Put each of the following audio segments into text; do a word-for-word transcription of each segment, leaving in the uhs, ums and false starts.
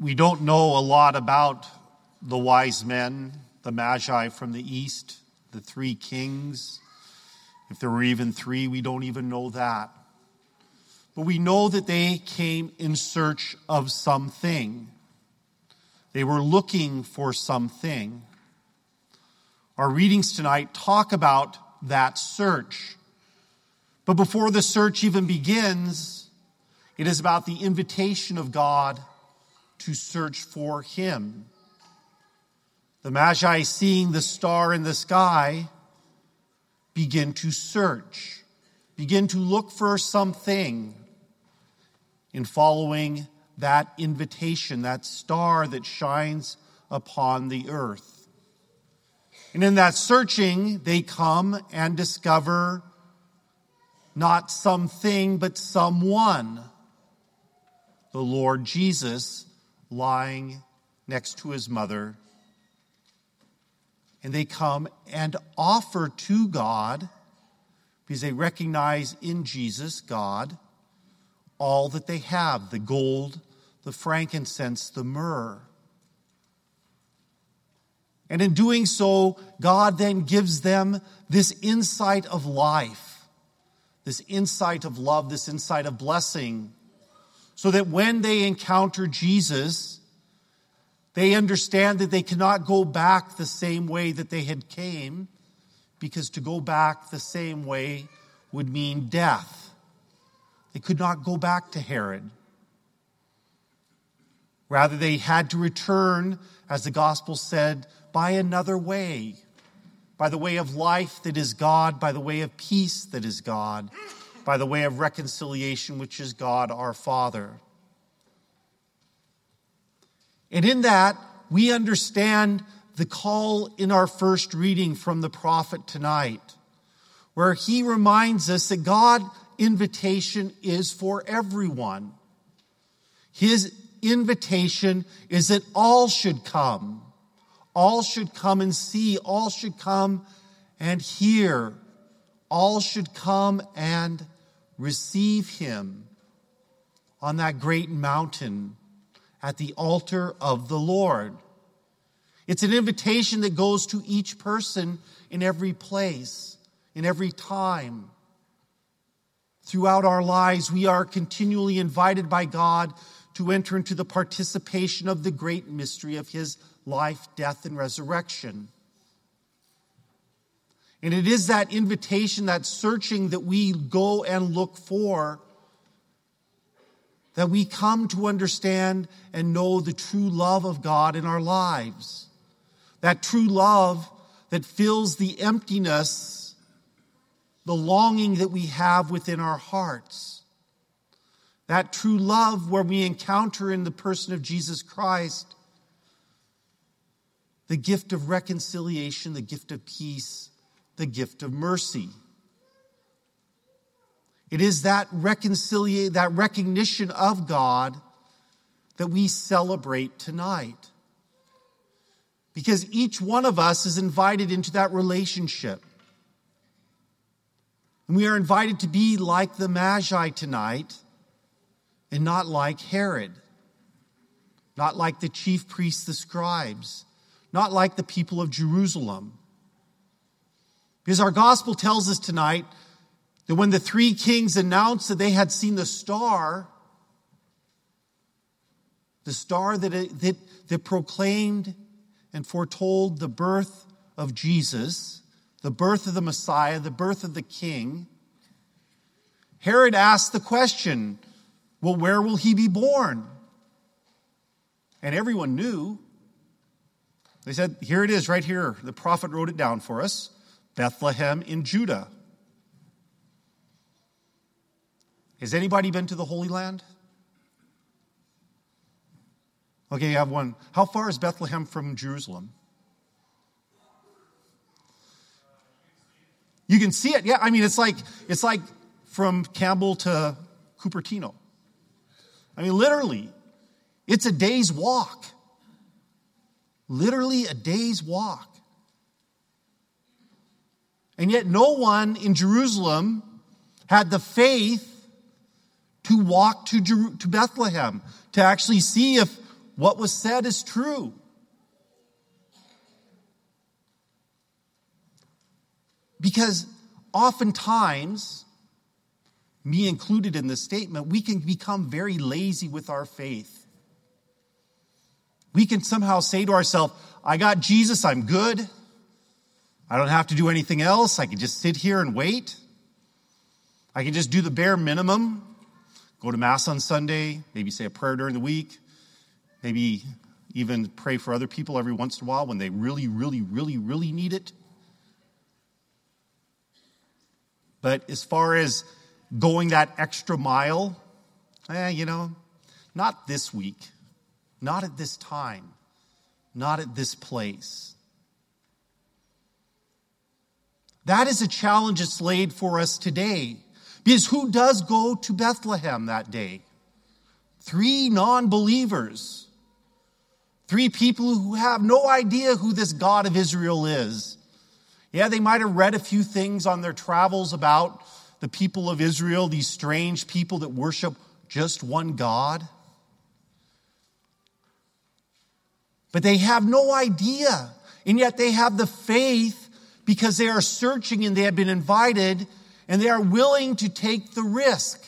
We don't know a lot about the wise men, the Magi from the east, the three kings. If there were even three, we don't even know that. But we know that they came in search of something. They were looking for something. Our readings tonight talk about that search. But before the search even begins, it is about the invitation of God to search for him. The Magi, seeing the star in the sky, begin to search, begin to look for something. In following that invitation, that star that shines upon the earth. And in that searching, they come and discover not something, but someone. The Lord Jesus lying next to his mother. And they come and offer to God, because they recognize in Jesus, God, all that they have, the gold, the frankincense, the myrrh. And in doing so, God then gives them this insight of life, this insight of love, this insight of blessing, so that when they encounter Jesus, they understand that they cannot go back the same way that they had came, because to go back the same way would mean death. They could not go back to Herod. Rather, they had to return, as the gospel said, by another way, by the way of life that is God, by the way of peace that is God, by the way of reconciliation, which is God our Father. And in that, we understand the call in our first reading from the prophet tonight, where he reminds us that God's invitation is for everyone. His invitation is that all should come. All should come and see. All should come and hear. All should come and receive him on that great mountain at the altar of the Lord. It's an invitation that goes to each person in every place, in every time. Throughout our lives, we are continually invited by God to enter into the participation of the great mystery of his life, death, and resurrection. And it is that invitation, that searching that we go and look for, that we come to understand and know the true love of God in our lives. That true love that fills the emptiness, the longing that we have within our hearts. That true love where we encounter in the person of Jesus Christ the gift of reconciliation, the gift of peace, the gift of mercy. It is that reconciliation, that recognition of God that we celebrate tonight. Because each one of us is invited into that relationship. And we are invited to be like the Magi tonight and not like Herod. Not like the chief priests, the scribes. Not like the people of Jerusalem. Because our gospel tells us tonight that when the three kings announced that they had seen the star, the star that, that, that proclaimed and foretold the birth of Jesus, the birth of the Messiah, the birth of the King, Herod asked the question, well, where will he be born? And everyone knew. They said, here it is right here. The prophet wrote it down for us. Bethlehem in Judah. Has anybody been to the Holy Land? Okay, you have one. How far is Bethlehem from Jerusalem? You can see it. Yeah, I mean, it's like it's like from Campbell to Cupertino. I mean, literally, it's a day's walk. Literally a day's walk. And yet no one in Jerusalem had the faith to walk to, Jer- to Bethlehem, to actually see if what was said is true. Because oftentimes, me included in this statement, we can become very lazy with our faith. We can somehow say to ourselves, I got Jesus, I'm good. I don't have to do anything else. I can just sit here and wait. I can just do the bare minimum. Go to Mass on Sunday, maybe say a prayer during the week, maybe even pray for other people every once in a while when they really, really, really, really need it. But as far as going that extra mile, eh, you know, not this week, not at this time, not at this place. That is a challenge that's laid for us today. Because who does go to Bethlehem that day? Three non-believers. Three people who have no idea who this God of Israel is. Yeah, they might have read a few things on their travels about the people of Israel, these strange people that worship just one God. But they have no idea. And yet they have the faith because they are searching and they have been invited and they are willing to take the risk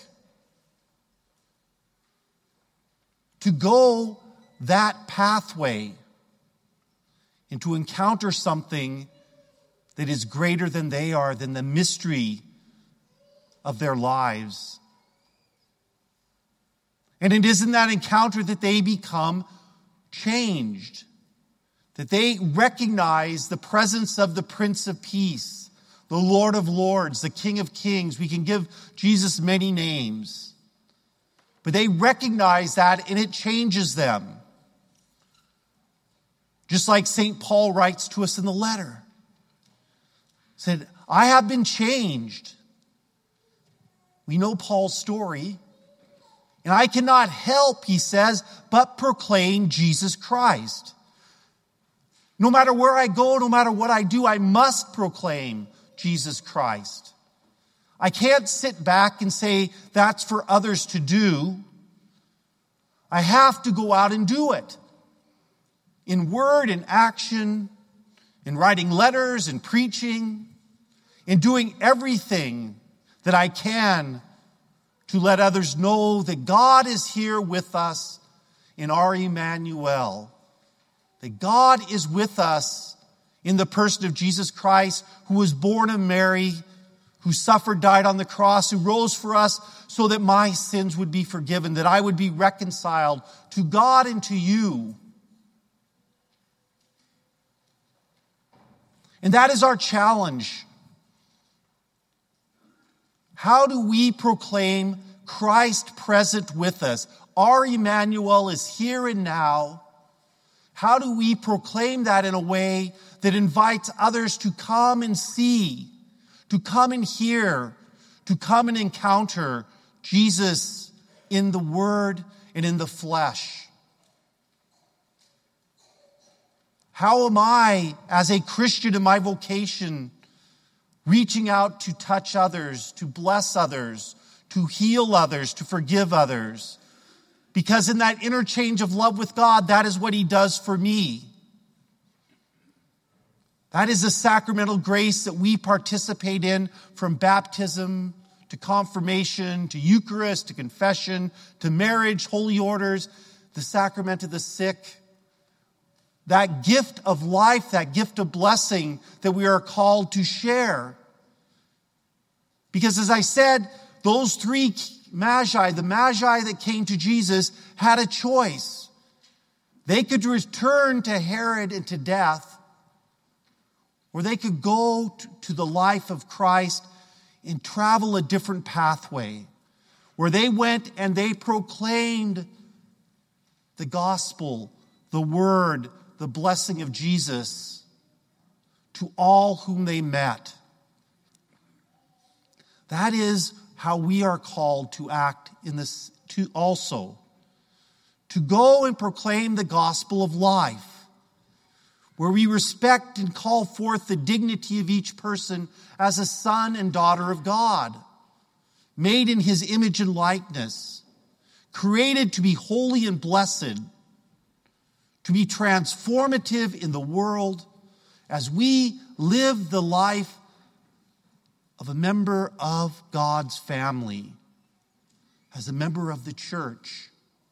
to go that pathway and to encounter something that is greater than they are, than the mystery of their lives. And it is in that encounter that they become changed, that they recognize the presence of the Prince of Peace, the Lord of Lords, the King of Kings. We can give Jesus many names. But they recognize that and it changes them. Just like Saint Paul writes to us in the letter. Said, I have been changed. We know Paul's story. And I cannot help, he says, but proclaim Jesus Christ. No matter where I go, no matter what I do, I must proclaim Jesus Christ. I can't sit back and say that's for others to do. I have to go out and do it. In word, in action, in writing letters, in preaching, in doing everything that I can to let others know that God is here with us in our Emmanuel. That God is with us in the person of Jesus Christ, who was born of Mary, who suffered, died on the cross, who rose for us so that my sins would be forgiven, that I would be reconciled to God and to you. And that is our challenge. How do we proclaim Christ present with us? Our Emmanuel is here and now. How do we proclaim that in a way that invites others to come and see, to come and hear, to come and encounter Jesus in the Word and in the flesh? How am I, as a Christian in my vocation, reaching out to touch others, to bless others, to heal others, to forgive others? Because in that interchange of love with God, that is what He does for me. That is the sacramental grace that we participate in, from baptism to confirmation, to Eucharist, to confession, to marriage, holy orders, the sacrament of the sick. That gift of life, that gift of blessing that we are called to share. Because as I said, those three magi, the magi that came to Jesus, had a choice. They could return to Herod and to death, or they could go to the life of Christ and travel a different pathway, where they went and they proclaimed the gospel, the word, the blessing of Jesus to all whom they met. That is how we are called to act in this to also. To go and proclaim the gospel of life, where we respect and call forth the dignity of each person as a son and daughter of God, made in His image and likeness, created to be holy and blessed, to be transformative in the world as we live the life of a member of God's family, as a member of the church.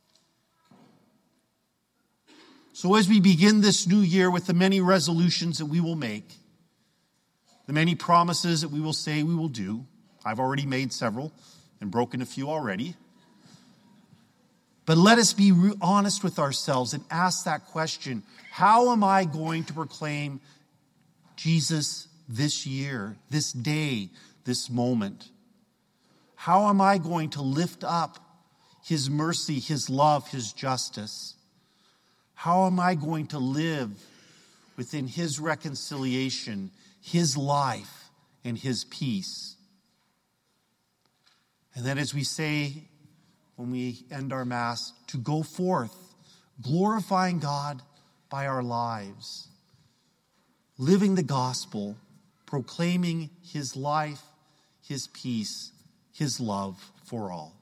So as we begin this new year with the many resolutions that we will make, the many promises that we will say we will do, I've already made several and broken a few already. But let us be honest with ourselves and ask that question, how am I going to proclaim Jesus this year, this day, this moment? How am I going to lift up his mercy, his love, his justice? How am I going to live within his reconciliation, his life, and his peace? And then as we say when we end our Mass, to go forth, glorifying God by our lives, living the gospel, proclaiming his life, his peace, his love for all.